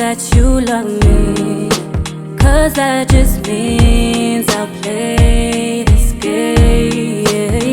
that you love me, 'cause that just means I'll play this game.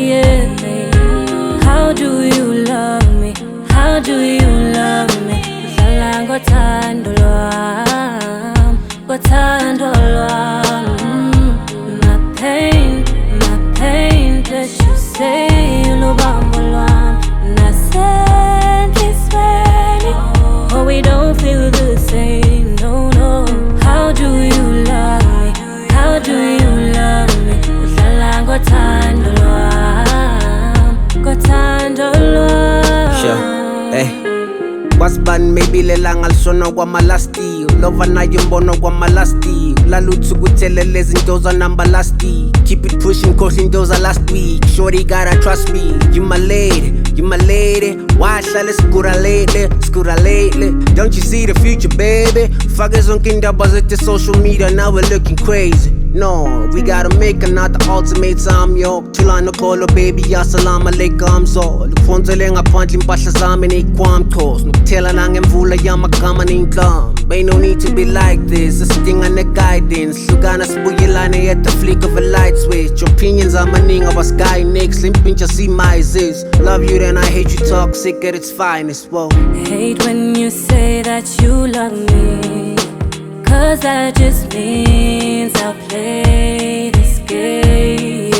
How do you love me? How do you love me? Udlala ngothando lwami, ngothando lwami. My pain, that you say ulubambo lwami. Nasendlisweni, oh we don't feel the same, no. How do you love me? How do you love me? Udlala ngothando lwami, ngothando lwami. Sure, hey. Kwasibani maybe lelanga lisona kwamalasti, ulova nayo mbono kwamalasti, ulaluthi ukuthelele izinto zanamba lasti. Keep it pushing cause into za last week. Shorty gotta trust me, you my lady. Why hlale skura lately? Don't you see the future, baby? Fake zonke indaba zethu social media, now we're looking crazy. No, we gotta make another ultimatum, yo. Thulana kholo baby, assalamu alaikum zolo. Kufonzele ngaphandle impahla zami neyikwamthos, nokuthela nangemvula yamagama neyinhlamba. Ain't no need to be like this, isidinga ne-guidance. Hlukana sibuyelane at the flick of a light switch. Opinions amaningi abasky next, limpintsha simizes. Love you then I hate you toxic at its finest, whoa. Hate when you say that you love me, 'cause that just means I'll play this game.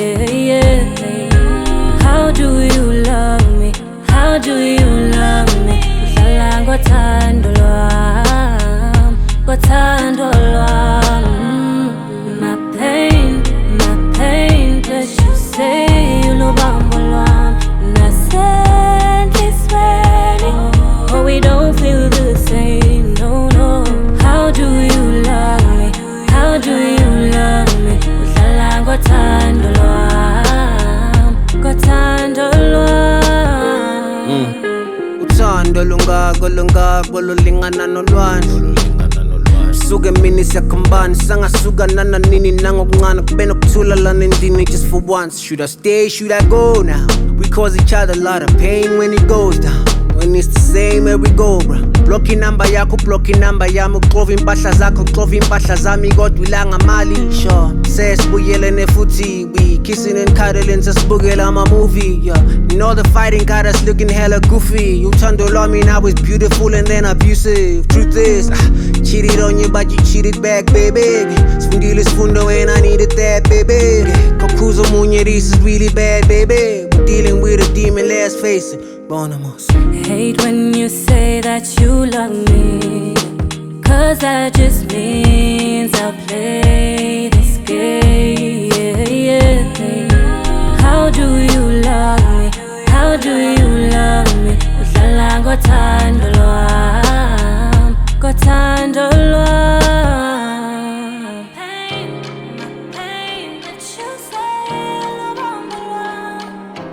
How do you love me? How do you love me? Udlala ngothando lwami, ngothando lwami. My pain, that you say ulubambo lwami. Nasendlisweni, oh we don't feel the same, no. How do you love me? How do you love me? Udlala ngothando lwami, ngothando lwami. Uthando lungako lulingana nolwandle. Suke mini siyakhambana, sangasuka nananini nangokuncane kube nokuthula lana endini just for once. Should I stay, should I go now? We cause each other a lot of pain when it goes down. When it's the same where we go, bro. Block inamba yakho, block inamba yami. Uxova impahla zakho, uxova impahla zami. Kodwa ilanga mali, sure. Sesibuyelene futhi, we kissing and cuddling, sesibukela ama-movie, yeah. You know the fighting got us looking hella goofy. Uthando lwami now is beautiful and then abusive. Truth is, cheated on you but you cheated back, baby. Sifundile isifundo and I needed that, baby. Kokhuza omunye, this is really bad, baby. We're dealing with a demon, let's face it. Bonamos. Hate when you say that you love me, 'cause that just means I'll play this game. How do you love me? How do you love me? Udlala ngothando lwami, ngothando lwami. Pain, that you say ulubambo lwami.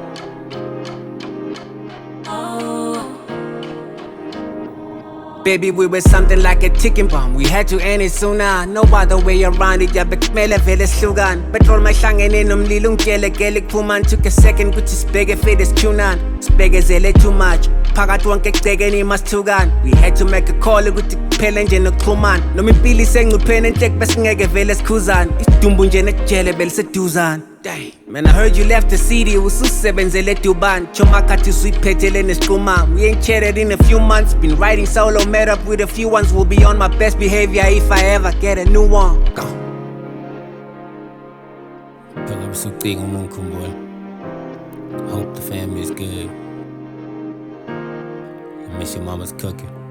Baby, we were something like a ticking bomb. We had to end it sooner. No other way around it. Yeah, bekumele vele sihlukana. Petrol mahlangene nomlilo ungigelekele kuphuma. Took a second kuthi sibheke fit isityunana. Sibhekezele too much. Phakathi wonke ekucekeni masithukana. We had to make a call ukuthi kuphele nje nokuxhumana. Noma impilo isengcupheni enhleki besingeke vele sikhuzana. Isidumbu nje nekujele beliseduzana. Dang. Man, I heard you left the city, ususebenzele Dubai. Choma khathi usuyiphethele nesiqhuma. We ain't chatted in a few months. Been writing solo, met up with a few ones. Will be on my best behavior if I ever get a new one. Go. Hope the family is good. I miss your mama's cooking.